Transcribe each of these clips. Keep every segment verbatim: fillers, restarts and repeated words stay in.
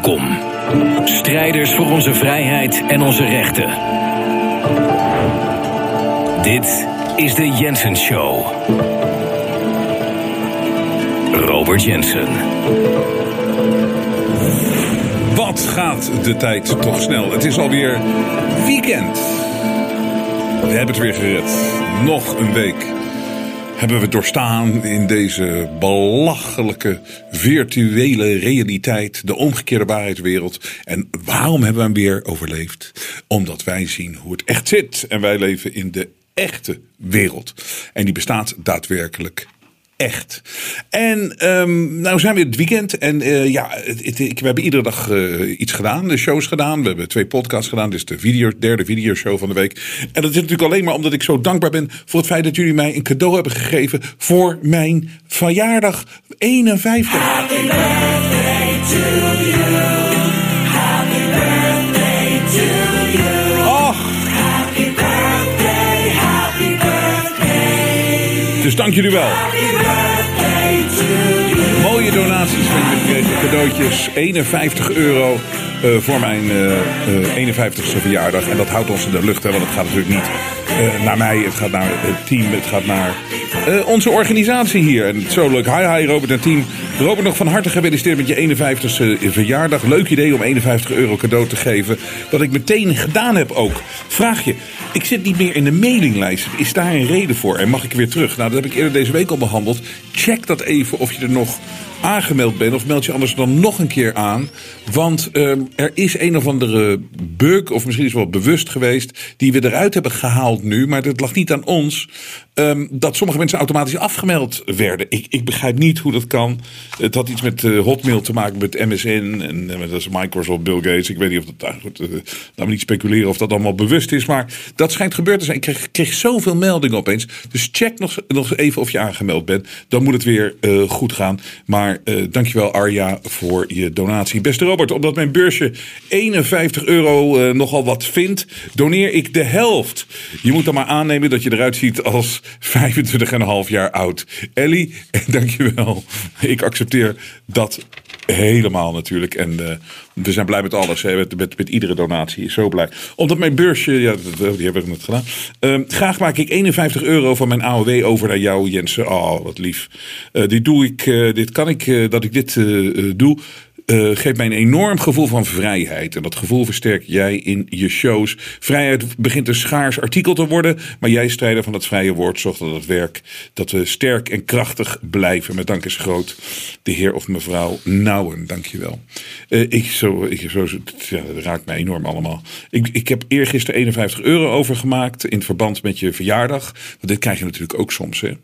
Welkom. Strijders voor onze vrijheid en onze rechten. Dit is de Jensen Show. Robert Jensen. Wat gaat de tijd toch snel. Het is alweer weekend. We hebben het weer gered. Nog een week hebben we doorstaan in deze belachelijke virtuele realiteit. De omgekeerde waarheidswereld. En waarom hebben we hem weer overleefd? Omdat wij zien hoe het echt zit. En wij leven in de echte wereld. En die bestaat daadwerkelijk echt. En um, nou zijn we in het weekend. En uh, ja, het, het, we hebben iedere dag uh, iets gedaan. De shows gedaan. We hebben twee podcasts gedaan. Dit is de video, derde videoshow van de week. En dat is natuurlijk alleen maar omdat ik zo dankbaar ben voor het feit dat jullie mij een cadeau hebben gegeven voor mijn verjaardag eenenvijftig. Happy birthday to you. Happy birthday to you. Och. Happy birthday, happy birthday. Dus dank jullie wel. Mooie donaties van jullie gekregen, cadeautjes, eenenvijftig euro uh, voor mijn uh, uh, eenenvijftigste verjaardag. En dat houdt ons in de lucht, hè, want het gaat natuurlijk niet uh, naar mij, het gaat naar het team, het gaat naar uh, onze organisatie hier. En zo leuk. Hi, hi Robert en team. Robert, nog van harte gefeliciteerd met je eenenvijftigste verjaardag. Leuk idee om eenenvijftig euro cadeau te geven. Wat ik meteen gedaan heb ook. Vraag je, ik zit niet meer in de mailinglijst. Is daar een reden voor? En mag ik weer terug? Nou, dat heb ik eerder deze week al behandeld. Check dat even of je er nog aangemeld bent. Of meld je anders dan nog een keer aan. Want um, er is een of andere bug, of misschien is het wel bewust geweest, die we eruit hebben gehaald nu. Maar dat lag niet aan ons. Um, dat sommige mensen automatisch afgemeld werden. Ik, ik begrijp niet hoe dat kan. Het had iets met uh, Hotmail te maken, met M S N. En uh, dat is Microsoft, Bill Gates. Ik weet niet of dat... Uh, goed, uh, laten we niet speculeren of dat allemaal bewust is. Maar dat schijnt gebeurd te zijn. Ik kreeg, kreeg zoveel meldingen opeens. Dus check nog, nog even of je aangemeld bent. Dan moet het weer uh, goed gaan. Maar uh, dankjewel Arja voor je donatie. Beste Robert, omdat mijn beursje eenenvijftig euro uh, nogal wat vindt, doneer ik de helft. Je moet dan maar aannemen dat je eruit ziet als vijfentwintig en een half jaar oud. Ellie, dankjewel. Ik accepteer dat helemaal natuurlijk. En uh, we zijn blij met alles. Hè. Met, met, met iedere donatie. Zo blij. Omdat mijn beursje, ja, die hebben we net gedaan. Uh, graag maak ik eenenvijftig euro van mijn A O W over naar jou, Jensen. Oh, wat lief. Uh, dit doe ik, uh, dit kan ik, uh, dat ik dit uh, doe. Uh, geeft mij een enorm gevoel van vrijheid. En dat gevoel versterk jij in je shows. Vrijheid begint een schaars artikel te worden. Maar jij, strijder van het vrije woord, zorgt dat het werk, dat we sterk en krachtig blijven. Met dank is groot. De heer of mevrouw Nouwen, dankjewel. Uh, ik zo, ik zo, ja, dat raakt mij enorm allemaal. Ik, ik heb eergisteren eenenvijftig euro overgemaakt in verband met je verjaardag. Want dit krijg je natuurlijk ook soms, hè.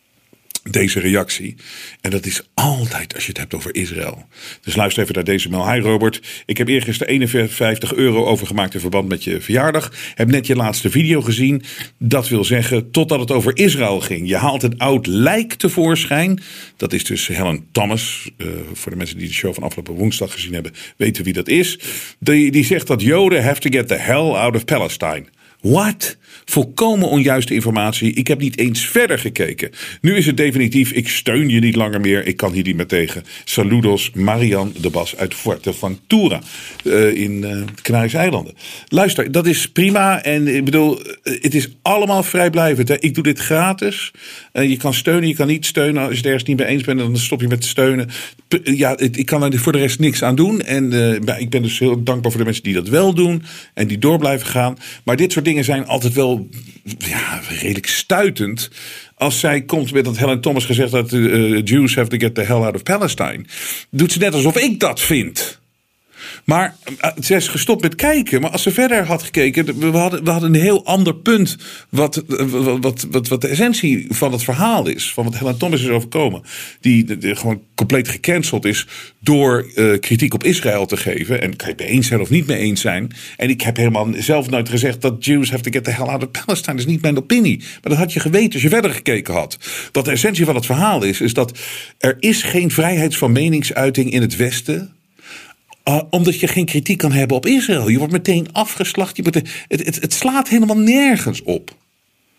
Deze reactie. En dat is altijd als je het hebt over Israël. Dus luister even naar deze mail. Hi Robert, ik heb eergisteren eenenvijftig euro overgemaakt in verband met je verjaardag. Heb net je laatste video gezien. Dat wil zeggen, totdat het over Israël ging. Je haalt een oud lijk tevoorschijn. Dat is dus Helen Thomas. Uh, voor de mensen die de show van afgelopen woensdag gezien hebben, weten wie dat is. Die, die zegt dat Joden have to get the hell out of Palestine. Wat? Volkomen onjuiste informatie. Ik heb niet eens verder gekeken. Nu is het definitief. Ik steun je niet langer meer. Ik kan hier niet meer tegen. Saludos, Marian de Bas uit Fuerteventura uh, in uh, Canarische eilanden. Luister, dat is prima. En ik bedoel, het is allemaal vrijblijvend. Hè. Ik doe dit gratis. Uh, je kan steunen, je kan niet steunen. Als je het ergens niet mee eens bent, dan stop je met steunen. Ja, ik kan er voor de rest niks aan doen. En uh, ik ben dus heel dankbaar voor de mensen die dat wel doen. En die door blijven gaan. Maar dit soort dingen zijn altijd wel ja, redelijk stuitend. Als zij komt met dat Helen Thomas gezegd dat uh, Jews have to get the hell out of Palestine. Doet ze net alsof ik dat vind. Maar uh, ze is gestopt met kijken. Maar als ze verder had gekeken, we hadden, we hadden een heel ander punt. Wat, wat, wat, wat, wat de essentie van het verhaal is. Van wat Helen Thomas is overkomen. Die de, de, gewoon compleet gecanceld is door uh, kritiek op Israël te geven. En kan je het mee eens zijn of niet mee eens zijn. En ik heb helemaal zelf nooit gezegd dat Jews have to get the hell out of Palestine. Dat is niet mijn opinie. Maar dat had je geweten als je verder gekeken had. Wat de essentie van het verhaal is, is dat er is geen vrijheid van meningsuiting in het Westen. Uh, omdat je geen kritiek kan hebben op Israël. Je wordt meteen afgeslacht. Je wordt, het, het, het slaat helemaal nergens op.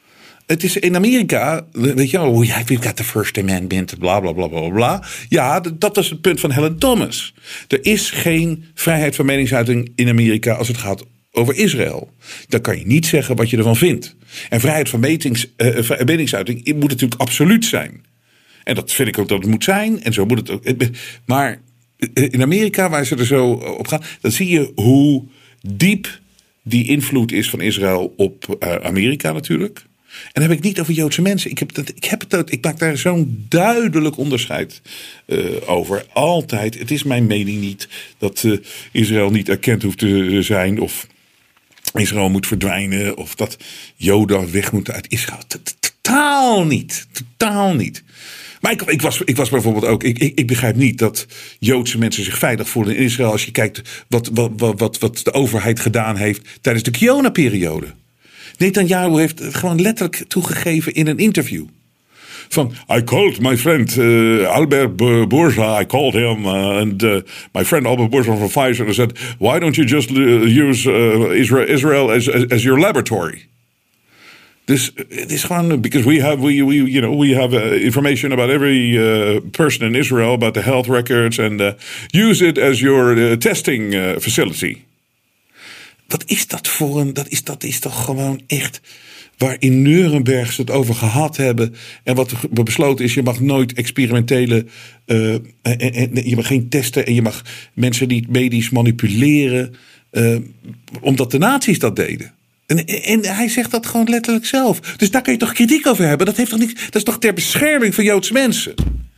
Het is in Amerika, weet je wel, oh, ja, we've got the First Amendment, bla bla bla bla bla. Ja, dat is het punt van Helen Thomas. Er is geen vrijheid van meningsuiting in Amerika als het gaat over Israël. Dan kan je niet zeggen wat je ervan vindt. En vrijheid van metings, uh, meningsuiting moet natuurlijk absoluut zijn. En dat vind ik ook dat het moet zijn. En zo moet het ook. Maar in Amerika, waar ze er zo op gaan, dan zie je hoe diep die invloed is van Israël op uh, Amerika natuurlijk. En dan heb ik niet over Joodse mensen. Ik, heb dat, ik, heb het, ik maak daar zo'n duidelijk onderscheid uh, over. Altijd. Het is mijn mening niet dat uh, Israël niet erkend hoeft te zijn. Of Israël moet verdwijnen. Of dat Joden weg moeten uit Israël. Totaal niet. Totaal niet. Maar ik, ik, was, ik was bijvoorbeeld ook. Ik, ik, ik begrijp niet dat Joodse mensen zich veilig voelen in Israël. Als je kijkt wat, wat, wat, wat de overheid gedaan heeft tijdens de Kiona-periode. Netanyahu heeft het gewoon letterlijk toegegeven in een interview. Van, I called my friend uh, Albert Bourgeois, I called him, uh, and uh, my friend Albert Bourgeois from Pfizer said, why don't you just uh, use uh, Israel, Israel as, as, as your laboratory? Dus het is gewoon, because we have, we, we, you know, we have uh, information about every uh, person in Israel, about the health records, and uh, use it as your uh, testing uh, facility. Wat is dat voor een, dat is, dat is toch gewoon echt waar in Nuremberg ze het over gehad hebben. En wat er besloten is, je mag nooit experimentele, uh, en, en, je mag geen testen en je mag mensen niet medisch manipuleren. Uh, omdat de nazi's dat deden. En, en hij zegt dat gewoon letterlijk zelf. Dus daar kan je toch kritiek over hebben? Dat, heeft toch niks, dat is toch ter bescherming van Joodse mensen?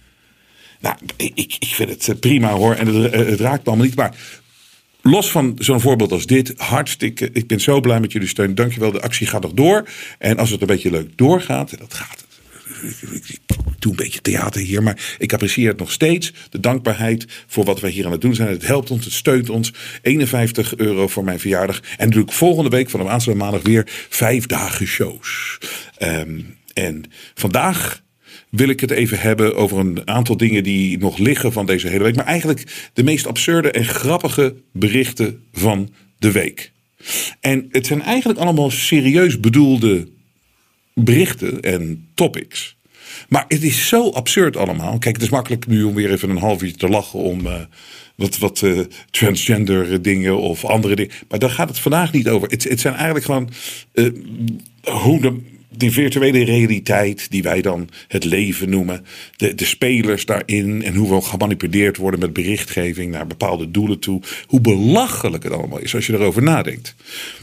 Nou, ik, ik vind het prima hoor. En het, het raakt me allemaal niet. Maar los van zo'n voorbeeld als dit, hartstikke, ik ben zo blij met jullie steun. Dankjewel, de actie gaat nog door. En als het een beetje leuk doorgaat, en dat gaat het. Ik doe een beetje theater hier, maar ik apprecieer het nog steeds. De dankbaarheid voor wat wij hier aan het doen zijn. Het helpt ons, het steunt ons. eenenvijftig euro voor mijn verjaardag. En natuurlijk volgende week van de aanstaande maandag weer vijf dagen shows. Um, en vandaag wil ik het even hebben over een aantal dingen die nog liggen van deze hele week. Maar eigenlijk de meest absurde en grappige berichten van de week. En het zijn eigenlijk allemaal serieus bedoelde berichten en topics. Maar het is zo absurd allemaal. Kijk, het is makkelijk nu om weer even een half uur te lachen om uh, wat, wat uh, transgender dingen of andere dingen. Maar daar gaat het vandaag niet over. Het, het zijn eigenlijk gewoon uh, hoe de, de virtuele realiteit die wij dan het leven noemen. De, de spelers daarin en hoe we gemanipuleerd worden met berichtgeving naar bepaalde doelen toe. Hoe belachelijk het allemaal is als je erover nadenkt.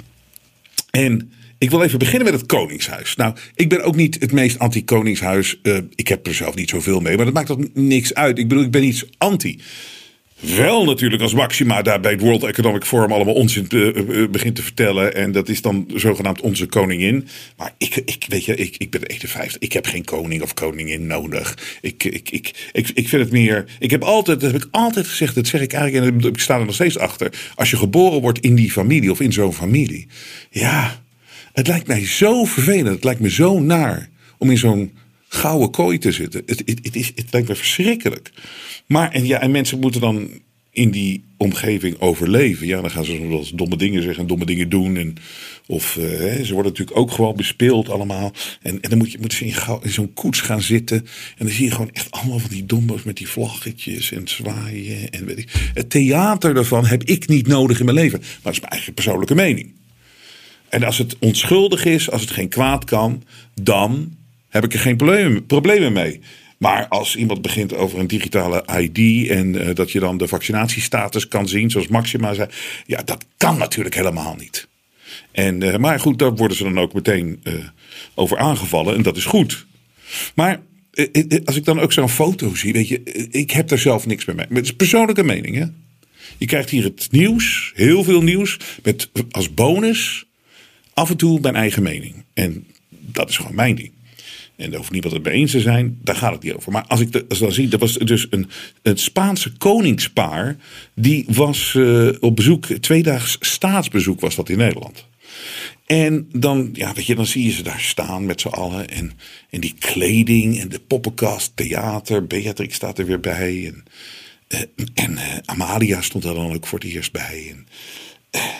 En ik wil even beginnen met het Koningshuis. Nou, ik ben ook niet het meest anti-Koningshuis. Uh, ik heb er zelf niet zoveel mee, maar dat maakt ook niks uit. Ik bedoel, ik ben iets anti. Wel natuurlijk als Maxima daar bij het World Economic Forum allemaal onzin uh, uh, begint te vertellen. En dat is dan zogenaamd onze koningin. Maar ik, ik weet je, ik, ik ben eenenvijftig. Ik heb geen koning of koningin nodig. Ik, ik, ik, ik, ik vind het meer. Ik heb altijd, dat heb ik altijd gezegd, dat zeg ik eigenlijk en ik sta er nog steeds achter. Als je geboren wordt in die familie of in zo'n familie. Ja. Het lijkt mij zo vervelend. Het lijkt me zo naar om in zo'n gouden kooi te zitten. Het, het, het, is, het lijkt me verschrikkelijk. Maar en, ja, en mensen moeten dan in die omgeving overleven. Ja, dan gaan ze soms domme dingen zeggen en domme dingen doen. En, of uh, hè, ze worden natuurlijk ook gewoon bespeeld allemaal. En, en dan moet je, moet je in, gauw, in zo'n koets gaan zitten. En dan zie je gewoon echt allemaal van die dombo's met die vlaggetjes en zwaaien. En weet ik. Het theater daarvan heb ik niet nodig in mijn leven. Maar dat is mijn eigen persoonlijke mening. En als het onschuldig is, als het geen kwaad kan, dan heb ik er geen problemen, problemen mee. Maar als iemand begint over een digitale I D en uh, dat je dan de vaccinatiestatus kan zien, zoals Maxima zei, ja, dat kan natuurlijk helemaal niet. En, uh, maar goed, daar worden ze dan ook meteen uh, over aangevallen en dat is goed. Maar uh, als ik dan ook zo'n foto zie, weet je, uh, ik heb daar zelf niks mee mee. Maar het is persoonlijke mening, hè. Je krijgt hier het nieuws, heel veel nieuws, met als bonus af en toe mijn eigen mening. En dat is gewoon mijn ding. En daar hoeft niemand het mee eens te zijn. Daar gaat het niet over. Maar als ik de, als dan zie, dat was dus een, een Spaanse koningspaar. Die was uh, op bezoek, tweedaags staatsbezoek was dat in Nederland. En dan, ja, weet je, dan zie je ze daar staan met z'n allen. En, en die kleding en de poppenkast, theater. Beatrix staat er weer bij. En, uh, en uh, Amalia stond er dan ook voor het eerst bij. En, uh,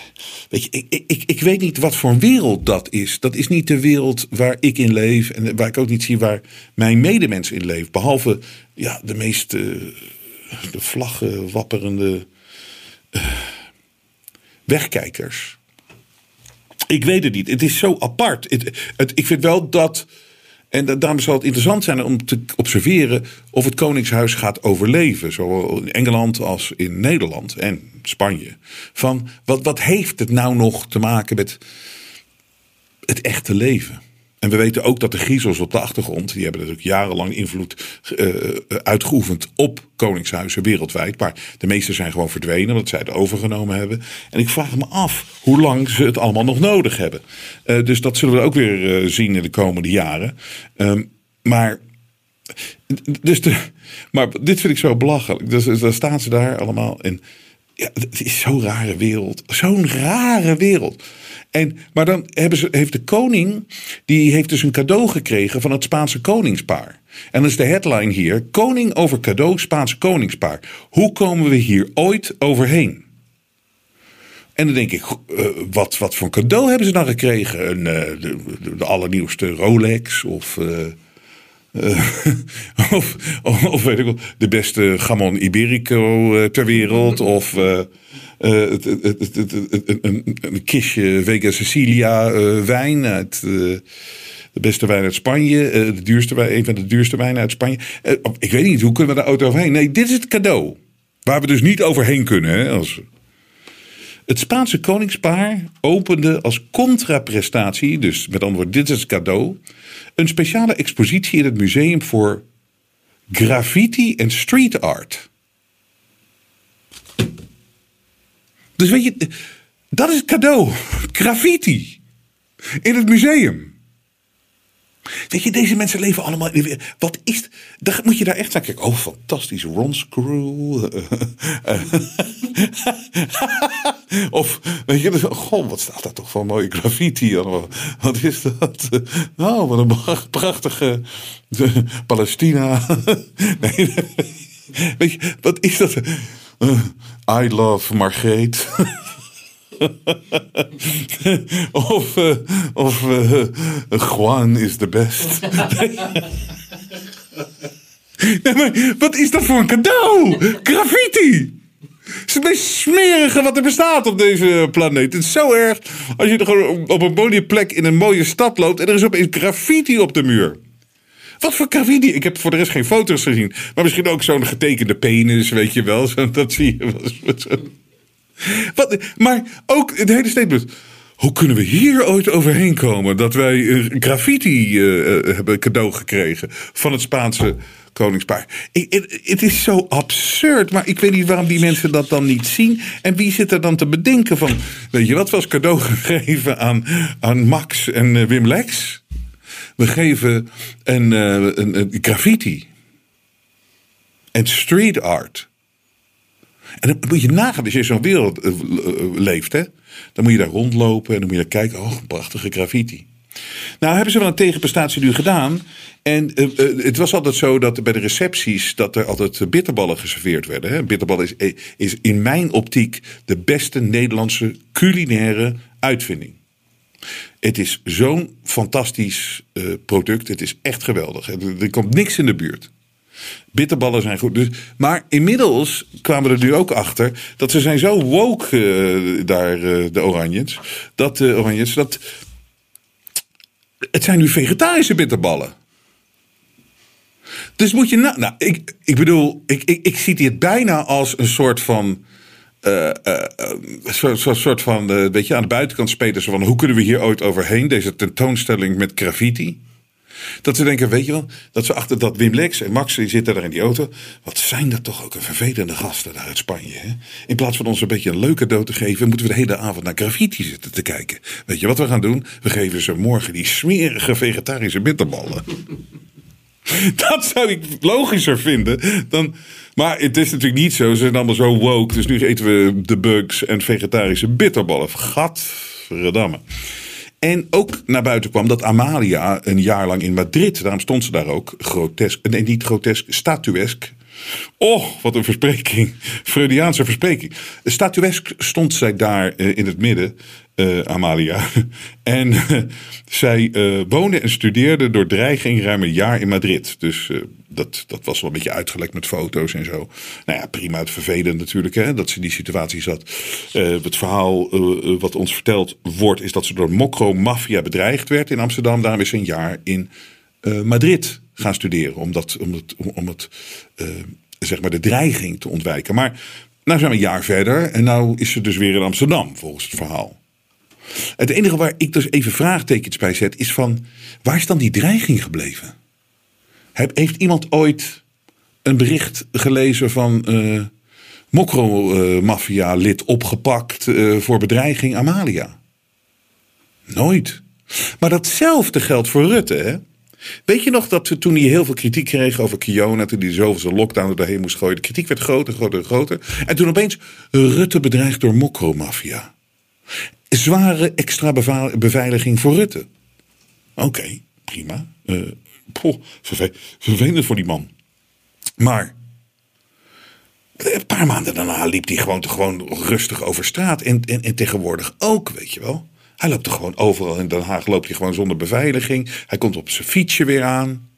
weet je, ik, ik, ik weet niet wat voor een wereld dat is. Dat is niet de wereld waar ik in leef. En waar ik ook niet zie waar mijn medemensen in leven. Behalve ja, de meest uh, de vlaggen wapperende uh, wegkijkers. Ik weet het niet. Het is zo apart. Het, het, ik vind wel dat... En daarom zal het interessant zijn om te observeren of het Koningshuis gaat overleven. Zowel in Engeland als in Nederland en Spanje. Van wat, wat heeft het nou nog te maken met het echte leven? En we weten ook dat de griezels op de achtergrond, die hebben natuurlijk jarenlang invloed uh, uitgeoefend op koningshuizen wereldwijd. Maar de meeste zijn gewoon verdwenen, omdat zij het overgenomen hebben. En ik vraag me af hoe lang ze het allemaal nog nodig hebben. Uh, dus dat zullen we ook weer uh, zien in de komende jaren. Um, maar, dus de, maar dit vind ik zo belachelijk. Dus, dus dan staan ze daar allemaal. En ja, het is zo'n rare wereld. Zo'n rare wereld. En, maar dan hebben ze, heeft de koning, die heeft dus een cadeau gekregen van het Spaanse koningspaar. En dan is de headline hier, koning over cadeau Spaanse koningspaar. Hoe komen we hier ooit overheen? En dan denk ik, uh, wat, wat voor een cadeau hebben ze dan gekregen? Een, uh, de, de, de allernieuwste Rolex of... Uh, Uh, of, of, of weet ik wel, de beste Gamon Iberico uh, ter wereld. Of uh, uh, het, het, het, het, het, een, een kistje Vega Sicilia uh, wijn uit uh, de beste wijn uit Spanje. Uh, de duurste wijn, een van de duurste wijnen uit Spanje. Uh, ik weet niet, hoe kunnen we daar auto overheen? Nee, dit is het cadeau. Waar we dus niet overheen kunnen. Hè, als... Het Spaanse koningspaar opende als contraprestatie, dus met andere woorden, dit is het cadeau, een speciale expositie in het museum voor graffiti en street art. Dus weet je, dat is het cadeau. Graffiti. In het museum. Weet je, deze mensen leven allemaal... Wat is... Dan moet je daar echt aan kijken. Oh, fantastisch. Ron Screw. Of, weet je... Goh, wat staat daar toch voor mooie graffiti allemaal. Wat is dat? Oh, wat een prachtige... Palestina. Nee, weet je, wat is dat? I love Margreet. of uh, of uh, Juan is the best. Nee, maar wat is dat voor een cadeau? Graffiti! Het is het meest smerige wat er bestaat op deze planeet. Het is zo erg als je er gewoon op een mooie plek in een mooie stad loopt en er is opeens graffiti op de muur. Wat voor graffiti? Ik heb voor de rest geen foto's gezien. Maar misschien ook zo'n getekende penis, weet je wel. Zo, dat zie je wel. Wat, maar ook het hele statement. Hoe kunnen we hier ooit overheen komen dat wij graffiti uh, hebben cadeau gekregen van het Spaanse koningspaar? Het is zo absurd, maar ik weet niet waarom die mensen dat dan niet zien. En wie zit er dan te bedenken van, weet je wat, was cadeau gegeven aan, aan Max en uh, Wim Lex? We geven een, uh, een, een graffiti en street art. En dan moet je nagaan, als je in zo'n wereld uh, uh, leeft, hè, dan moet je daar rondlopen en dan moet je daar kijken. Oh, prachtige graffiti. Nou, hebben ze wel een tegenprestatie nu gedaan. En uh, uh, het was altijd zo dat bij de recepties dat er altijd bitterballen geserveerd werden. Hè. Bitterballen is, is in mijn optiek de beste Nederlandse culinaire uitvinding. Het is zo'n fantastisch uh, product. Het is echt geweldig. Er, er komt niks in de buurt. Bitterballen zijn goed. Dus, maar inmiddels kwamen we er nu ook achter dat ze zijn zo woke uh, daar, uh, de Oranjes. Dat de uh, Oranjes, dat het zijn nu vegetarische bitterballen. Dus moet je nou, nou ik, ik bedoel, ik, ik, ik zie dit bijna als een soort van Uh, uh, uh, soort, soort, soort van, uh, weet je, aan de buitenkant spelen ze van hoe kunnen we hier ooit overheen, deze tentoonstelling met graffiti. Dat ze denken, weet je wel, dat ze achter dat Wim Lex en Max die zitten daar in die auto. Wat zijn dat toch ook een vervelende gasten daar uit Spanje. Hè? In plaats van ons een beetje een leuke cadeau te geven, moeten we de hele avond naar graffiti zitten te kijken. Weet je wat we gaan doen? We geven ze morgen die smerige vegetarische bitterballen. Dat zou ik logischer vinden dan. Maar het is natuurlijk niet zo. Ze zijn allemaal zo woke. Dus nu eten we de bugs en vegetarische bitterballen. Gadverdamme. En ook naar buiten kwam dat Amalia een jaar lang in Madrid. Daarom stond ze daar ook grotesk. Nee, niet grotesk, statuesk. Oh, wat een verspreking. Freudiaanse verspreking. Statuesk stond zij daar uh, in het midden, uh, Amalia. En uh, zij uh, woonde en studeerde door dreiging ruim een jaar in Madrid. Dus uh, dat, dat was wel een beetje uitgelekt met foto's en zo. Nou ja, prima, het vervelend natuurlijk, hè, dat ze in die situatie zat. Uh, het verhaal uh, wat ons verteld wordt, is dat ze door mokro-maffia bedreigd werd in Amsterdam. Daarom is ze een jaar in uh, Madrid gaan studeren. Om, dat, om het... Om, om het uh, zeg maar de dreiging te ontwijken. Maar nou zijn we een jaar verder en nou is ze dus weer in Amsterdam, volgens het verhaal. Het enige waar ik dus even vraagtekens bij zet is van, waar is dan die dreiging gebleven? Heeft iemand ooit een bericht gelezen van uh, mokro-maffia lid opgepakt uh, voor bedreiging Amalia? Nooit. Maar datzelfde geldt voor Rutte, hè? Weet je nog dat toen hij heel veel kritiek kreeg over Kiona, toen hij zoveelste lockdown er doorheen moest gooien, de kritiek werd groter, groter, groter. En toen opeens Rutte bedreigd door mokro-maffia. Zware extra beva- beveiliging voor Rutte. Oké, okay, prima. Uh, poh, verve- vervelend voor die man. Maar een paar maanden daarna liep hij gewoon, gewoon rustig over straat. En, en, en tegenwoordig ook, weet je wel. Hij loopt er gewoon overal in Den Haag, loopt hij gewoon zonder beveiliging. Hij komt op zijn fietsje weer aan.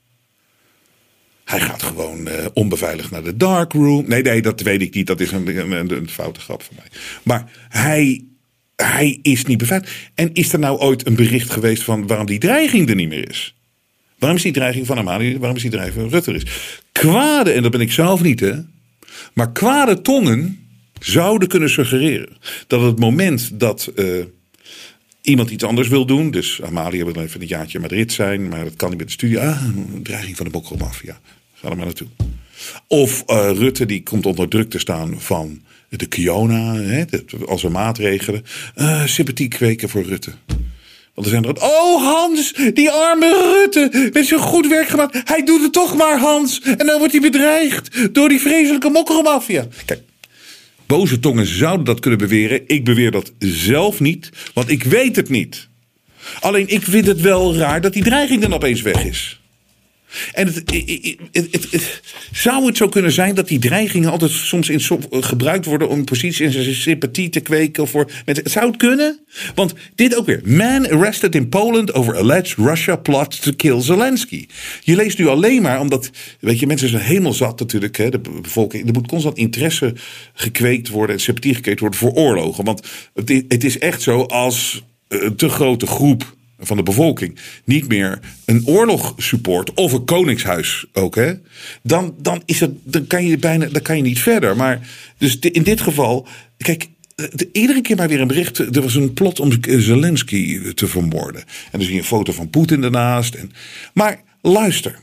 Hij gaat gewoon uh, onbeveiligd naar de darkroom. Nee, nee, dat weet ik niet. Dat is een, een, een foute grap van mij. Maar hij, hij is niet beveiligd. En is er nou ooit een bericht geweest van waarom die dreiging er niet meer is? Waarom is die dreiging van Amalia, waarom is die dreiging van Rutte er is? Kwade, en dat ben ik zelf niet, hè. Maar kwade tongen zouden kunnen suggereren dat het moment dat Uh, iemand iets anders wil doen. Dus Amalia wil even een jaartje in Madrid zijn. Maar dat kan niet met de studie. Ah, een dreiging van de mokro-maffia. Ga er maar naartoe. Of uh, Rutte die komt onder druk te staan van de Kiona. Hè, als een maatregelen. Uh, sympathie kweken voor Rutte. Want er zijn er... Oh Hans, die arme Rutte. Met zijn goed werk gemaakt. Hij doet het toch maar Hans. En dan wordt hij bedreigd door die vreselijke mokro-maffia. Kijk. Boze tongen zouden dat kunnen beweren. Ik beweer dat zelf niet, want ik weet het niet. Alleen ik vind het wel raar dat die dreiging dan opeens weg is. En het, het, het, het, het, zou het zo kunnen zijn dat die dreigingen altijd soms in, gebruikt worden om positie en zijn sympathie te kweken voor mensen? Zou het kunnen? Want dit ook weer. Man arrested in Poland over alleged Russia plot to kill Zelensky. Je leest nu alleen maar omdat, weet je, mensen zijn helemaal zat natuurlijk. Hè, de bevolking, er moet constant interesse gekweekt worden en sympathie gekweekt worden voor oorlogen. Want het, het is echt zo als een te grote groep van de bevolking niet meer een oorlog support of een koningshuis ook, hè, dan, dan is het, dan kan je bijna, dan kan je niet verder. Maar dus in dit geval, kijk, de, iedere keer maar weer een bericht. Er was een plot om Zelensky te vermoorden. En dan zie je een foto van Poetin ernaast. En, maar luister,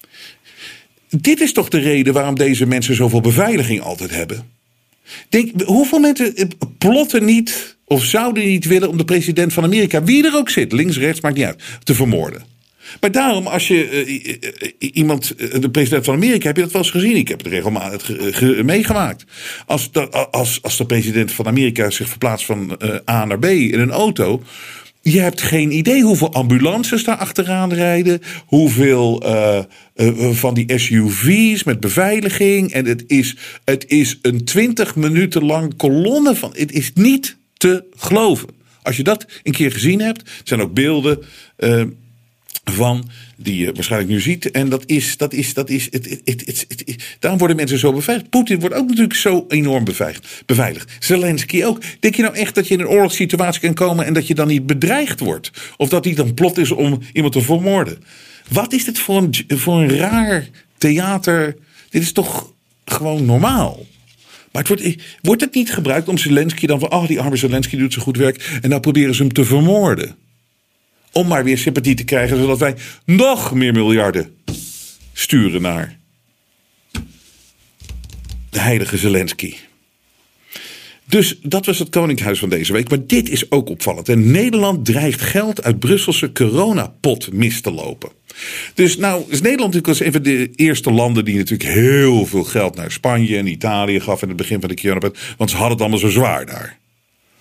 dit is toch de reden waarom deze mensen zoveel beveiliging altijd hebben. Denk, hoeveel mensen plotten niet of zouden niet willen om de president van Amerika, wie er ook zit, links, rechts, maakt niet uit, te vermoorden. Maar daarom, als je uh, iemand, de president van Amerika, heb je dat wel eens gezien? Ik heb het regelmatig ge, ge, meegemaakt. Als de, als, als de president van Amerika zich verplaatst van uh, A naar B in een auto, je hebt geen idee hoeveel ambulances daar achteraan rijden. Hoeveel uh, uh, van die S U V's met beveiliging. En het is, het is een twintig minuten lang kolonne van. Het is niet te geloven. Als je dat een keer gezien hebt. Er zijn ook beelden uh, van die je waarschijnlijk nu ziet. En dat is, dat is, dat is, het, het, het, het, het, het, daarom worden mensen zo beveiligd. Poetin wordt ook natuurlijk zo enorm beveiligd. beveiligd. Zelensky ook. Denk je nou echt dat je in een oorlogssituatie kan komen en dat je dan niet bedreigd wordt? Of dat die dan plot is om iemand te vermoorden? Wat is dit voor een, voor een raar theater? Dit is toch gewoon normaal? Maar het wordt, wordt het niet gebruikt om Zelensky dan van, oh, die arme Zelensky doet zo goed werk en nou proberen ze hem te vermoorden? Om maar weer sympathie te krijgen, zodat wij nog meer miljarden sturen naar de heilige Zelensky. Dus dat was het Koninkhuis van deze week. Maar dit is ook opvallend. En Nederland dreigt geld uit Brusselse coronapot mis te lopen. Dus nou is Nederland natuurlijk als een van de eerste landen die natuurlijk heel veel geld naar Spanje en Italië gaf in het begin van de coronapot. Want ze hadden het allemaal zo zwaar daar.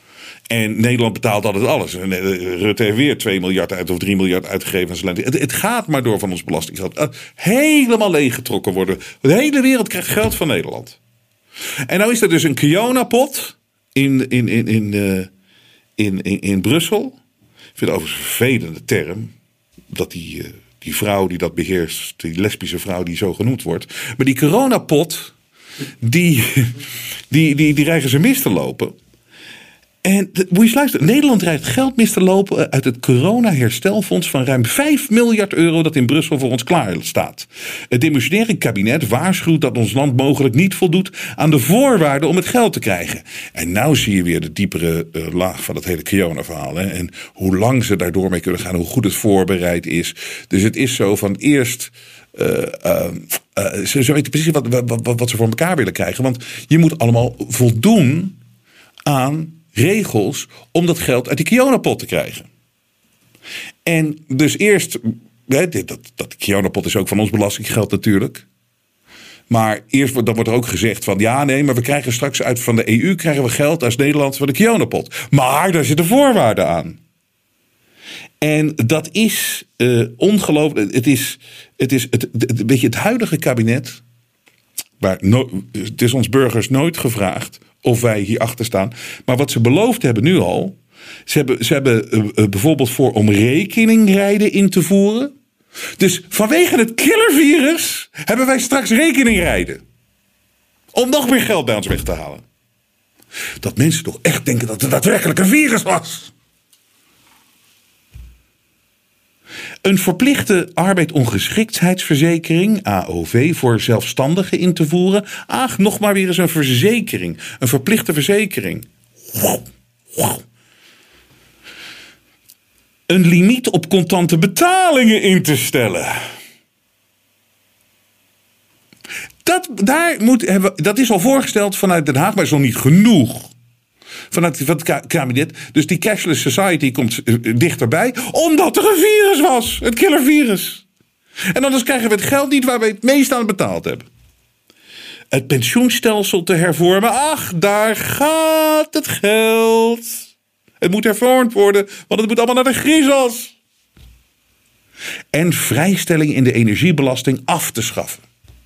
En Nederland betaalt altijd alles. En Rutte heeft weer twee miljard uit of drie miljard uitgegeven aan zijn land. Het, het gaat maar door van ons belastinggeld. Helemaal leeggetrokken worden. De hele wereld krijgt geld van Nederland. En nou is er dus een Kiona-pot in, in, in, in, uh, in, in, in Brussel. Ik vind het overigens een vervelende term. Dat die, uh, die vrouw die dat beheerst, die lesbische vrouw die zo genoemd wordt. Maar die coronapot, die, die, die, die rijgen ze mis te lopen. En moet je eens luisteren. Nederland rijdt geld mis te lopen uit het corona-herstelfonds van ruim vijf miljard euro dat in Brussel voor ons klaar staat. Het demissionaire kabinet waarschuwt dat ons land mogelijk niet voldoet aan de voorwaarden om het geld te krijgen. En nou zie je weer de diepere uh, laag van het hele corona-verhaal. Hè? En hoe lang ze daardoor mee kunnen gaan, hoe goed het voorbereid is. Dus het is zo van eerst... Uh, uh, uh, ze, ze weten precies wat, wat, wat, wat ze voor elkaar willen krijgen. Want je moet allemaal voldoen aan regels om dat geld uit die Kiona-pot te krijgen. En dus eerst, hè, dat, dat Kiona-pot is ook van ons belastinggeld natuurlijk. Maar eerst dan wordt er ook gezegd van ja, nee, maar we krijgen straks uit van de E U krijgen we geld als Nederland van de Kiona-pot. Maar daar zitten voorwaarden aan. En dat is uh, ongelooflijk. Het is, het is het, het, weet je, het huidige kabinet, waar no, het is ons burgers nooit gevraagd of wij hierachter staan. Maar wat ze beloofd hebben nu al. Ze hebben, ze hebben uh, uh, bijvoorbeeld voor om rekeningrijden in te voeren. Dus vanwege het killervirus hebben wij straks rekeningrijden. Om nog meer geld bij ons weg te halen. Dat mensen toch echt denken dat het daadwerkelijk een virus was. Een verplichte arbeidsongeschiktheidsverzekering, A O V, voor zelfstandigen in te voeren. Ach, nog maar weer eens een verzekering. Een verplichte verzekering. Wow, wow. Een limiet op contante betalingen in te stellen. Dat, daar moet, hebben, dat is al voorgesteld vanuit Den Haag, maar is nog niet genoeg. Vanuit het kabinet. Dus die cashless society komt dichterbij. Omdat er een virus was. Het killervirus. En anders krijgen we het geld niet waar we het meest aan betaald hebben. Het pensioenstelsel te hervormen. Ach, daar gaat het geld. Het moet hervormd worden. Want het moet allemaal naar de griezels. En vrijstelling in de energiebelasting af te schaffen.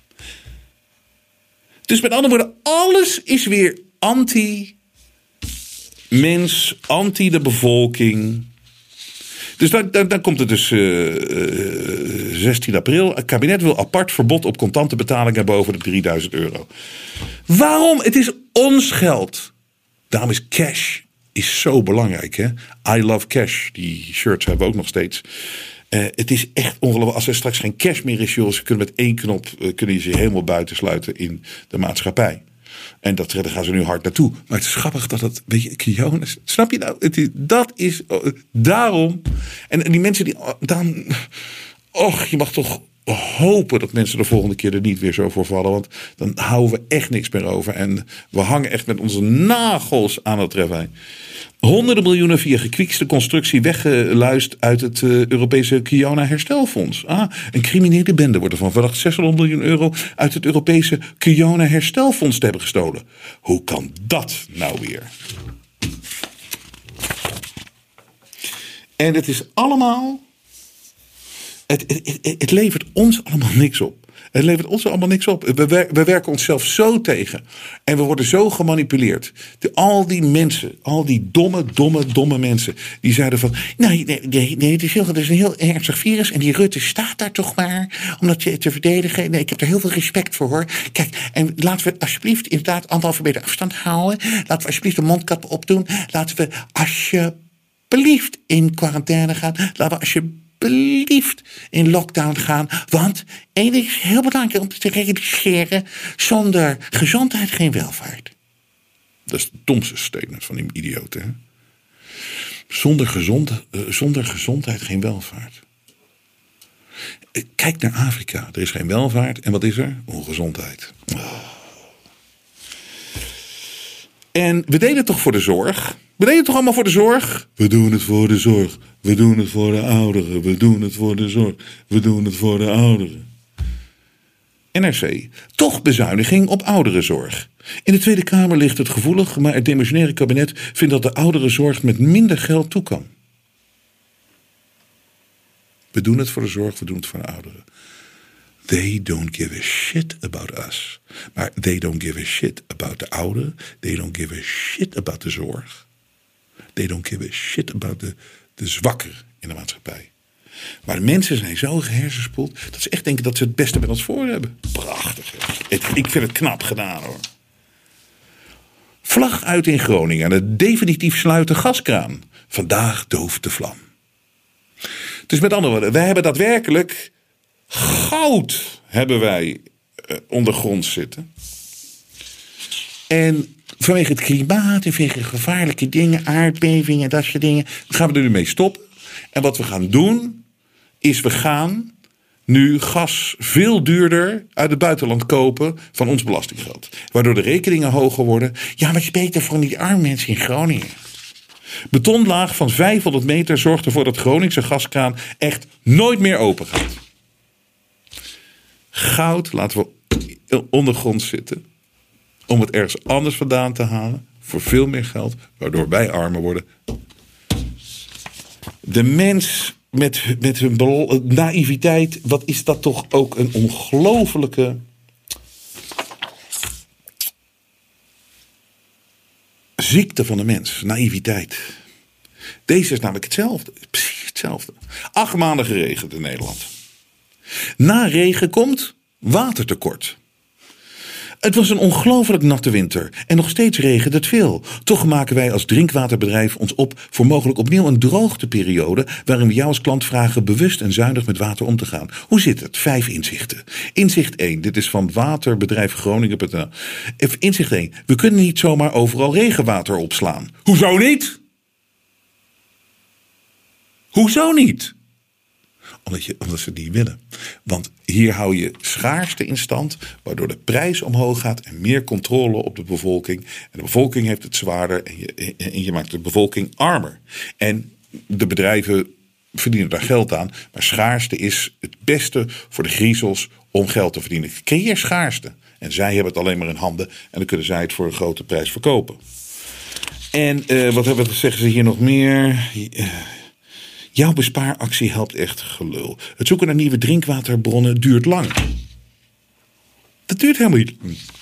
Dus met andere woorden, alles is weer anti mens, anti de bevolking. Dus dan, dan, dan komt het dus uh, uh, zestien april. Het kabinet wil apart verbod op contante betalingen boven de drieduizend euro. Waarom? Het is ons geld. Daarom is cash is zo belangrijk. Hè? I love cash. Die shirts hebben we ook nog steeds. Uh, het is echt ongelooflijk. Als er straks geen cash meer is, joh, ze kunnen met één knop uh, kunnen je helemaal buitensluiten in de maatschappij. En dat, daar gaan ze nu hard naartoe. Maar het is grappig dat het, weet je, Kiona, snap je nou? Het is, dat is uh, daarom. En, en die mensen die dan, och, je mag toch hopen dat mensen de volgende keer er niet weer zo voor vallen. Want dan houden we echt niks meer over. En we hangen echt met onze nagels aan het ravijn. Honderden miljoenen via gekwiekste constructie weggeluist uit het uh, Europese Kiona-herstelfonds. Ah, een criminele bende wordt ervan verdacht zeshonderd miljoen euro uit het Europese Kiona-herstelfonds te hebben gestolen. Hoe kan dat nou weer? En het is allemaal... Het, het, het, het levert ons allemaal niks op. Het levert ons allemaal niks op. We, we werken onszelf zo tegen. En we worden zo gemanipuleerd. De, al die mensen, al die domme, domme, domme mensen. Die zeiden van, nee, nee, nee, nee het, is heel, het is een heel ernstig virus. En die Rutte staat daar toch maar. Om dat te, te verdedigen. Nee, ik heb er heel veel respect voor, hoor. Kijk, en laten we alsjeblieft inderdaad anderhalve meter afstand houden. Laten we alsjeblieft de mondkap opdoen. Laten we alsjeblieft in quarantaine gaan. Laten we alsjeblieft Alsjeblieft in lockdown gaan. Want één ding is heel belangrijk om te realiseren. Zonder gezondheid geen welvaart. Dat is het domste statement van die idioten. Hè? Zonder, gezond, uh, zonder gezondheid geen welvaart. Kijk naar Afrika. Er is geen welvaart. En wat is er? Ongezondheid. Oh. En we deden het toch voor de zorg? We deden het toch allemaal voor de zorg? We doen het voor de zorg. We doen het voor de ouderen. We doen het voor de zorg. We doen het voor de ouderen. N R C, toch bezuiniging op ouderenzorg. In de Tweede Kamer ligt het gevoelig, maar het demissionaire kabinet vindt dat de ouderenzorg met minder geld toe kan. We doen het voor de zorg, we doen het voor de ouderen. They don't give a shit about us. Maar they don't give a shit about de ouderen. They don't give a shit about de zorg. They don't give a shit about de, de zwakker in de maatschappij. Maar de mensen zijn zo gehersenspoeld dat ze echt denken dat ze het beste met ons voor hebben. Prachtig. Hè? Ik vind het knap gedaan hoor. Vlag uit in Groningen. Het definitief sluiten gaskraan. Vandaag dooft de vlam. Dus met andere woorden, wij hebben daadwerkelijk goud hebben wij uh, ondergronds zitten. En vanwege het klimaat en vanwege gevaarlijke dingen, aardbevingen, dat soort dingen, gaan we er nu mee stoppen. En wat we gaan doen, is we gaan nu gas veel duurder uit het buitenland kopen van ons belastinggeld. Waardoor de rekeningen hoger worden. Ja, maar het is beter voor die arme mensen in Groningen. Betonlaag van vijfhonderd meter zorgt ervoor dat Groningse gaskraan echt nooit meer open gaat. Goud laten we ondergrond zitten. Om het ergens anders vandaan te halen. Voor veel meer geld. Waardoor wij armer worden. De mens met, met hun naïviteit. Wat is dat toch ook een ongelofelijke ziekte van de mens. Naïviteit. Deze is namelijk hetzelfde. Precies hetzelfde. Acht maanden geregend in Nederland. Na regen komt watertekort. Het was een ongelooflijk natte winter. En nog steeds regent het veel. Toch maken wij als drinkwaterbedrijf ons op voor mogelijk opnieuw een droogteperiode. Waarin we jou als klant vragen bewust en zuinig met water om te gaan. Hoe zit het? Vijf inzichten. Inzicht één. Dit is van waterbedrijf Groningen punt n l. Inzicht één. We kunnen niet zomaar overal regenwater opslaan. Hoezo niet? Hoezo niet? Omdat, je, omdat ze het niet willen. Want hier hou je schaarste in stand. Waardoor de prijs omhoog gaat. En meer controle op de bevolking. En de bevolking heeft het zwaarder. En je, en je maakt de bevolking armer. En de bedrijven verdienen daar geld aan. Maar schaarste is het beste voor de griezels om geld te verdienen. Creëer schaarste. En zij hebben het alleen maar in handen. En dan kunnen zij het voor een grote prijs verkopen. En uh, wat hebben we, zeggen ze hier nog meer? Uh, Jouw bespaaractie helpt echt gelul. Het zoeken naar nieuwe drinkwaterbronnen duurt lang. Dat duurt helemaal niet.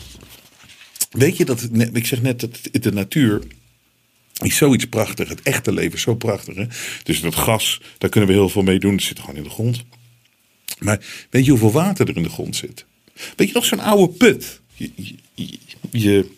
Weet je dat, ik zeg net dat de natuur is zoiets prachtig. Het echte leven is zo prachtig. Hè? Dus dat gas, daar kunnen we heel veel mee doen. Het zit gewoon in de grond. Maar weet je hoeveel water er in de grond zit? Weet je nog zo'n oude put? Je, je, je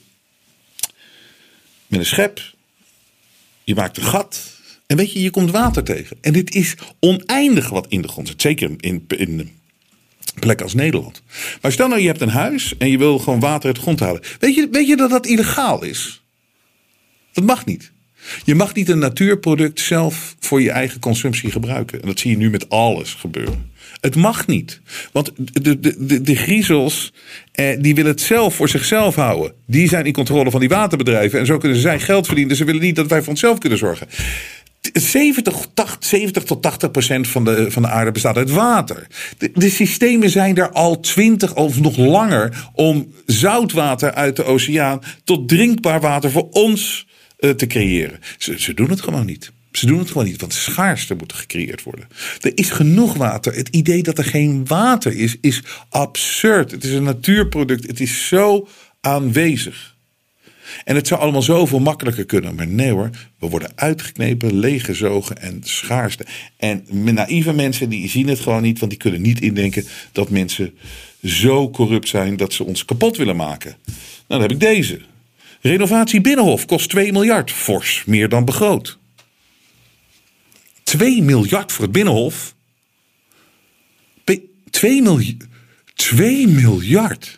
met een schep. Je maakt een gat. En weet je, je komt water tegen. En dit is oneindig wat in de grond zit. Zeker in, in plekken als Nederland. Maar stel nou, je hebt een huis en je wil gewoon water uit de grond halen. Weet je, weet je dat dat illegaal is? Dat mag niet. Je mag niet een natuurproduct zelf voor je eigen consumptie gebruiken. En dat zie je nu met alles gebeuren. Het mag niet. Want de, de, de, de griezels, eh, die willen het zelf voor zichzelf houden. Die zijn in controle van die waterbedrijven. En zo kunnen zij geld verdienen. Dus ze willen niet dat wij voor onszelf kunnen zorgen. zeventig tot tachtig procent van de, van de aarde bestaat uit water. De, de systemen zijn er al twintig of nog langer om zoutwater uit de oceaan tot drinkbaar water voor ons uh, te creëren. Ze, ze doen het gewoon niet. Ze doen het gewoon niet, want schaarste moet gecreëerd worden. Er is genoeg water. Het idee dat er geen water is, is absurd. Het is een natuurproduct. Het is zo aanwezig. En het zou allemaal zoveel makkelijker kunnen. Maar nee hoor, we worden uitgeknepen, leeggezogen en schaarste. En naïeve mensen die zien het gewoon niet. Want die kunnen niet indenken dat mensen zo corrupt zijn dat ze ons kapot willen maken. Nou, dan heb ik deze. Renovatie Binnenhof kost twee miljard. Fors meer dan begroot. twee miljard voor het Binnenhof? twee miljard? twee miljard?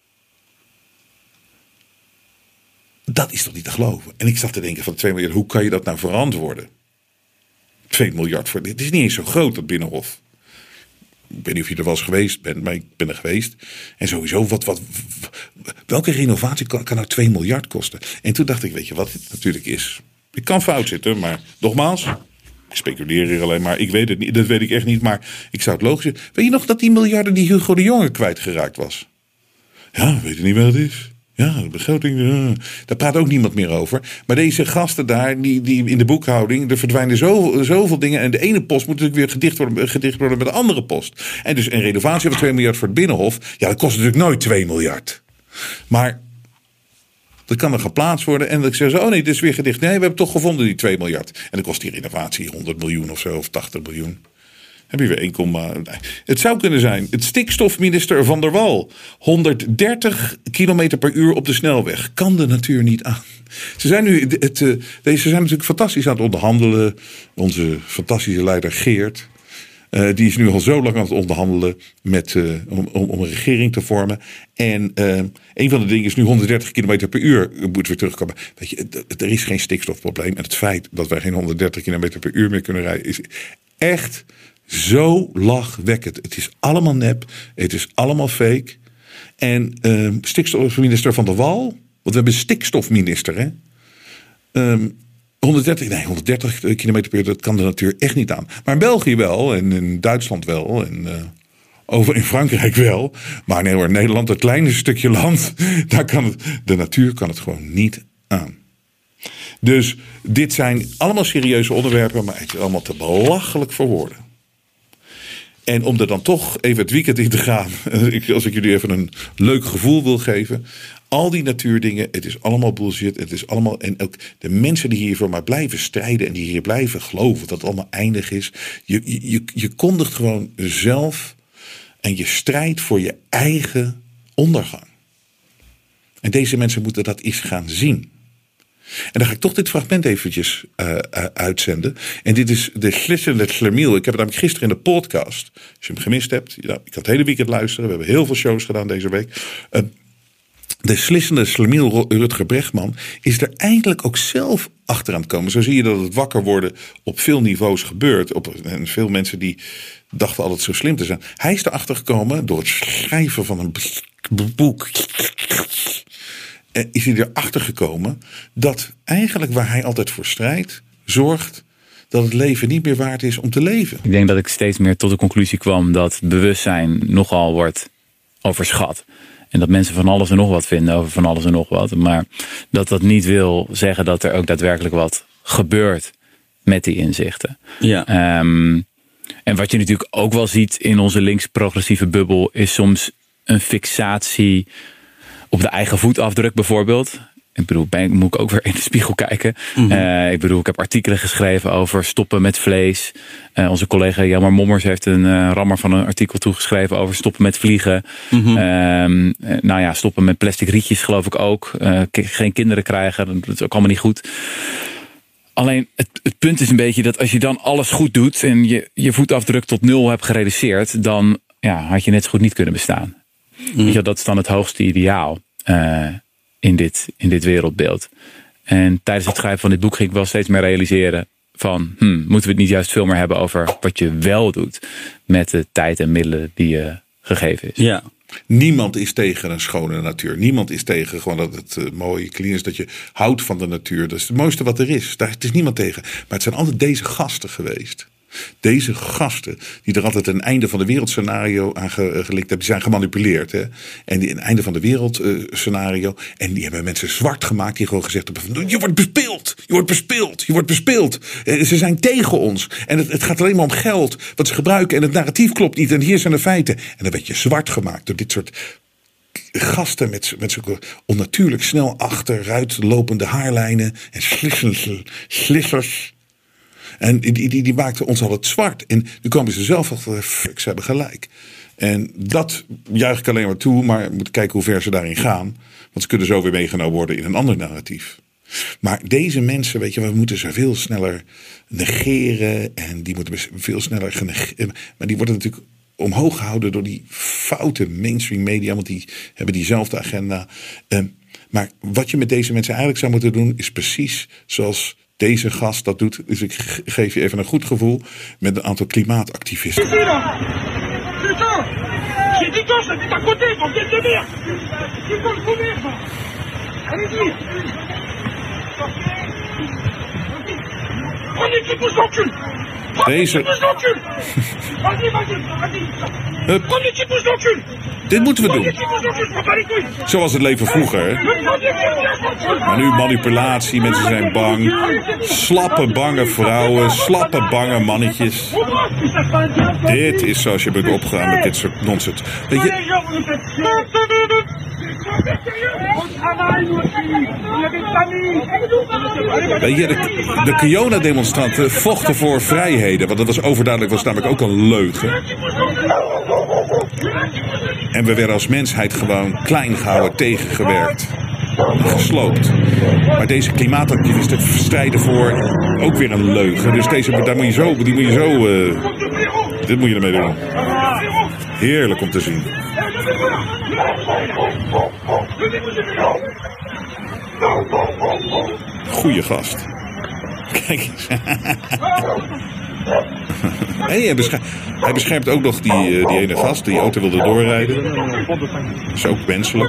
Dat is toch niet te geloven? En ik zat te denken van twee miljard, hoe kan je dat nou verantwoorden? twee miljard voor dit is niet eens zo groot, dat Binnenhof. Ik weet niet of je er wel eens geweest bent, maar ik ben er geweest. En sowieso, wat, wat, welke renovatie kan, kan nou twee miljard kosten? En toen dacht ik, weet je wat dit natuurlijk is? Ik kan fout zitten, maar nogmaals, Ik speculeer hier alleen maar. Ik weet het niet. Dat weet ik echt niet. Maar ik zou het logisch vinden. Weet je nog dat die miljarden die Hugo de Jonge kwijtgeraakt was? Ja, weet je niet wat het is. Ja, de begroting, uh, daar praat ook niemand meer over. Maar deze gasten daar, die, die in de boekhouding, er verdwijnen zoveel, zoveel dingen. En de ene post moet natuurlijk weer gedicht worden, gedicht worden met de andere post. En dus een renovatie van twee miljard voor het Binnenhof. Ja, dat kost natuurlijk nooit twee miljard. Maar dat kan er geplaatst worden. En dan zeggen ze, oh nee, dit is weer gedicht. Nee, we hebben toch gevonden die twee miljard. En dan kost die renovatie honderd miljoen of zo, of tachtig miljoen. Heb je weer één, het zou kunnen zijn. Het stikstofminister Van der Wal. honderddertig kilometer per uur op de snelweg. Kan de natuur niet aan. Ze zijn nu, het, uh, deze zijn natuurlijk fantastisch aan het onderhandelen. Onze fantastische leider Geert. Uh, die is nu al zo lang aan het onderhandelen met, uh, om, om, om een regering te vormen. En uh, een van de dingen is nu honderddertig kilometer per uur moet weer terugkomen. Weet je, er is geen stikstofprobleem. En het feit dat wij geen honderddertig kilometer per uur meer kunnen rijden is echt zo lachwekkend. Het is allemaal nep. Het is allemaal fake. En uh, stikstofminister Van der Wal. Want we hebben een stikstofminister. Hè? Um, honderddertig, nee, honderddertig kilometer per uur. Dat kan de natuur echt niet aan. Maar in België wel. En in Duitsland wel. En uh, over in Frankrijk wel. Maar nee hoor, Nederland, het kleine stukje land. Daar kan het, de natuur kan het gewoon niet aan. Dus dit zijn allemaal serieuze onderwerpen. Maar het is allemaal te belachelijk voor woorden. En om er dan toch even het weekend in te gaan. Als ik jullie even een leuk gevoel wil geven. Al die natuurdingen, het is allemaal bullshit. Het is allemaal, en ook de mensen die hiervoor maar blijven strijden. En die hier blijven geloven dat het allemaal eindig is. Je, je, je kondigt gewoon zelf. En je strijdt voor je eigen ondergang. En deze mensen moeten dat eens gaan zien. En dan ga ik toch dit fragment eventjes uh, uh, uitzenden. En dit is de Slissende Slemiel. Ik heb het namelijk gisteren in de podcast. Als je hem gemist hebt. Ja, ik kan het hele weekend luisteren. We hebben heel veel shows gedaan deze week. Uh, de Slissende Slemiel, Rutger Bregman, is er eindelijk ook zelf achter aan het komen. Zo zie je dat het wakker worden op veel niveaus gebeurt. Op, en veel mensen die dachten altijd zo slim te zijn. Hij is erachter gekomen door het schrijven van een boek. Is hij erachter gekomen dat eigenlijk waar hij altijd voor strijdt, zorgt dat het leven niet meer waard is om te leven. Ik denk dat ik steeds meer tot de conclusie kwam dat bewustzijn nogal wordt overschat. En dat mensen van alles en nog wat vinden over van alles en nog wat. Maar dat dat niet wil zeggen dat er ook daadwerkelijk wat gebeurt met die inzichten. Ja. Um, en wat je natuurlijk ook wel ziet in onze links-progressieve bubbel is soms een fixatie op de eigen voetafdruk bijvoorbeeld. Ik bedoel, ben, moet ik ook weer in de spiegel kijken. Mm-hmm. Uh, ik bedoel, ik heb artikelen geschreven over stoppen met vlees. Uh, onze collega Jelmer Mommers heeft een uh, rammer van een artikel toegeschreven over stoppen met vliegen. Mm-hmm. Uh, uh, nou ja, stoppen met plastic rietjes geloof ik ook. Uh, k- geen kinderen krijgen, dat is ook allemaal niet goed. Alleen het, het punt is een beetje dat als je dan alles goed doet en je, je voetafdruk tot nul hebt gereduceerd, dan ja, had je net zo goed niet kunnen bestaan. Mm. Weet je, dat is dan het hoogste ideaal uh, in, dit, in dit wereldbeeld. En tijdens het schrijven van dit boek ging ik wel steeds meer realiseren van, hmm, moeten we het niet juist veel meer hebben over wat je wel doet met de tijd en middelen die je gegeven is. Ja. Niemand is tegen een schone natuur. Niemand is tegen gewoon dat het uh, mooi, clean is, dat je houdt van de natuur. Dat is het mooiste wat er is. Daar het is niemand tegen. Maar het zijn altijd deze gasten geweest. Deze gasten, die er altijd een einde van de wereld scenario aan ge, gelinkt hebben, die zijn gemanipuleerd. Hè? En die een einde van de wereld uh, scenario. En die hebben mensen zwart gemaakt die gewoon gezegd hebben van, je wordt bespeeld, je wordt bespeeld, je wordt bespeeld. Uh, ze zijn tegen ons. En het, het gaat alleen maar om geld, wat ze gebruiken. En het narratief klopt niet. En hier zijn de feiten. En dan werd je zwart gemaakt door dit soort gasten met, met zulke onnatuurlijk snel achteruit lopende haarlijnen. En slissers. slissers. En die, die, die maakten ons al het zwart. En nu komen ze zelf achter, fuck, ze hebben gelijk. En dat juich ik alleen maar toe, maar we moeten kijken hoe ver ze daarin gaan. Want ze kunnen zo weer meegenomen worden in een ander narratief. Maar deze mensen, weet je, we moeten ze veel sneller negeren. En die moeten veel sneller genegeren. Maar die worden natuurlijk omhoog gehouden door die foute mainstream media. Want die hebben diezelfde agenda. Maar wat je met deze mensen eigenlijk zou moeten doen, is precies zoals deze gast dat doet. Dus ik geef je even een goed gevoel met een aantal klimaatactivisten. Deze... Hup. Dit moeten we doen. Zoals het leven vroeger. Hè? Maar nu manipulatie, mensen zijn bang. Slappe, bange vrouwen, slappe, bange mannetjes. Dit is zoals je bent opgegaan met dit soort nonsens. Weet je... Weet je, de, de Kiona-demonstranten vochten voor vrijheden. Want dat was overduidelijk, was namelijk ook een leugen. En we werden als mensheid gewoon klein gehouden, tegengewerkt. Gesloopt. Maar deze klimaatactivisten strijden voor ook weer een leugen. Dus deze, daar moet je zo, die moet je zo... Uh, dit moet je ermee doen. Heerlijk om te zien. Goeie gast. Kijk eens. Hey, hij, beschermt, hij beschermt ook nog die, uh, die ene gast die auto wilde doorrijden. Dat is ook wenselijk.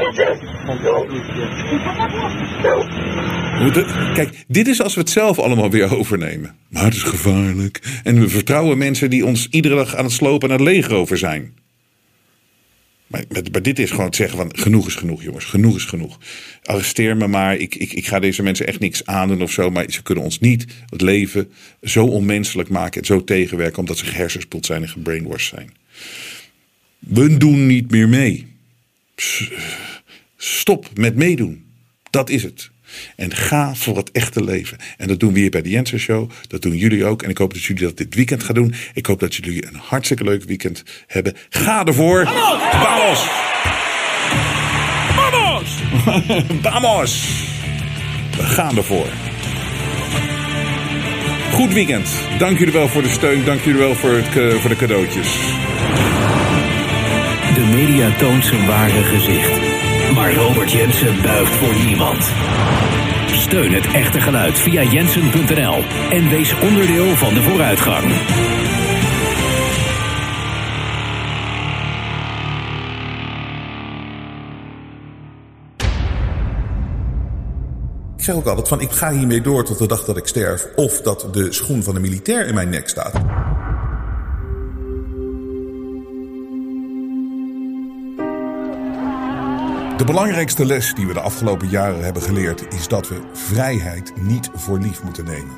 We moeten, kijk, dit is als we het zelf allemaal weer overnemen. Maar het is gevaarlijk. En we vertrouwen mensen die ons iedere dag aan het slopen en aan het leger over zijn. Maar, maar dit is gewoon het zeggen van genoeg is genoeg, jongens. Genoeg is genoeg. Arresteer me maar. Ik, ik, ik ga deze mensen echt niks aandoen of zo. Maar ze kunnen ons niet het leven zo onmenselijk maken en zo tegenwerken omdat ze gehersenspoeld zijn en gebrainwashed zijn. We doen niet meer mee. Stop met meedoen. Dat is het. En ga voor het echte leven. En dat doen we hier bij de Jensen Show. Dat doen jullie ook. En ik hoop dat jullie dat dit weekend gaan doen. Ik hoop dat jullie een hartstikke leuk weekend hebben. Ga ervoor. Vamos! Vamos! Vamos! We gaan ervoor. Goed weekend. Dank jullie wel voor de steun. Dank jullie wel voor, het, voor de cadeautjes. De media toont zijn ware gezicht. Maar Robert Jensen buigt voor niemand. Steun het echte geluid via jensen punt n l en wees onderdeel van de vooruitgang. Ik zeg ook altijd van ik ga hiermee door tot de dag dat ik sterf of dat de schoen van de militair in mijn nek staat. De belangrijkste les die we de afgelopen jaren hebben geleerd is dat we vrijheid niet voor lief moeten nemen.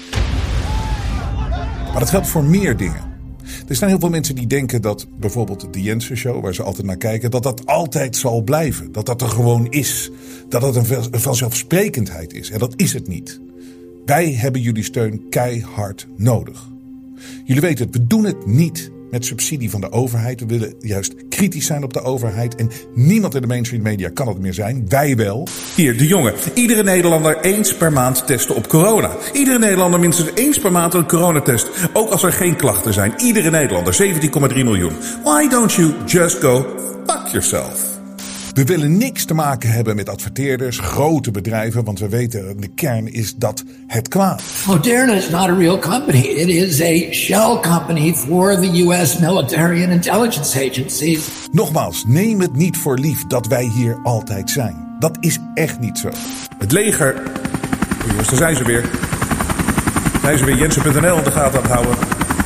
Maar dat geldt voor meer dingen. Er zijn heel veel mensen die denken dat bijvoorbeeld de Jensen Show, waar ze altijd naar kijken, dat dat altijd zal blijven. Dat dat er gewoon is. Dat dat een vanzelfsprekendheid is. En dat is het niet. Wij hebben jullie steun keihard nodig. Jullie weten het, we doen het niet met subsidie van de overheid. We willen juist kritisch zijn op de overheid. En niemand in de mainstream media kan het meer zijn. Wij wel. Hier, de jongen. Iedere Nederlander eens per maand testen op corona. Iedere Nederlander minstens eens per maand een coronatest. Ook als er geen klachten zijn. Iedere Nederlander, zeventien komma drie miljoen. Why don't you just go fuck yourself? We willen niks te maken hebben met adverteerders, grote bedrijven, want we weten, de kern is dat het kwaad. Moderna is not a real company. It is a shell company for the U S military and intelligence agencies. Nogmaals, neem het niet voor lief dat wij hier altijd zijn. Dat is echt niet zo. Het leger... Oh jongens, daar zijn ze weer. Zijn ze weer jensen punt n l in de gaten aan het houden.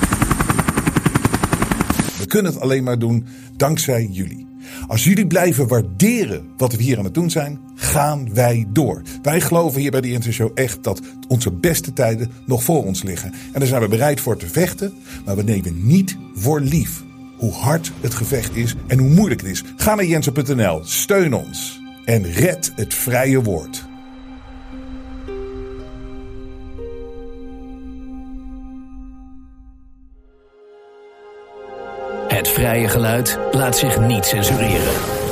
We kunnen het alleen maar doen dankzij jullie. Als jullie blijven waarderen wat we hier aan het doen zijn, gaan wij door. Wij geloven hier bij de Jensen Show echt dat onze beste tijden nog voor ons liggen. En daar zijn we bereid voor te vechten, maar we nemen niet voor lief hoe hard het gevecht is en hoe moeilijk het is. Ga naar jensen punt n l, steun ons en red het vrije woord. Het vrije geluid laat zich niet censureren.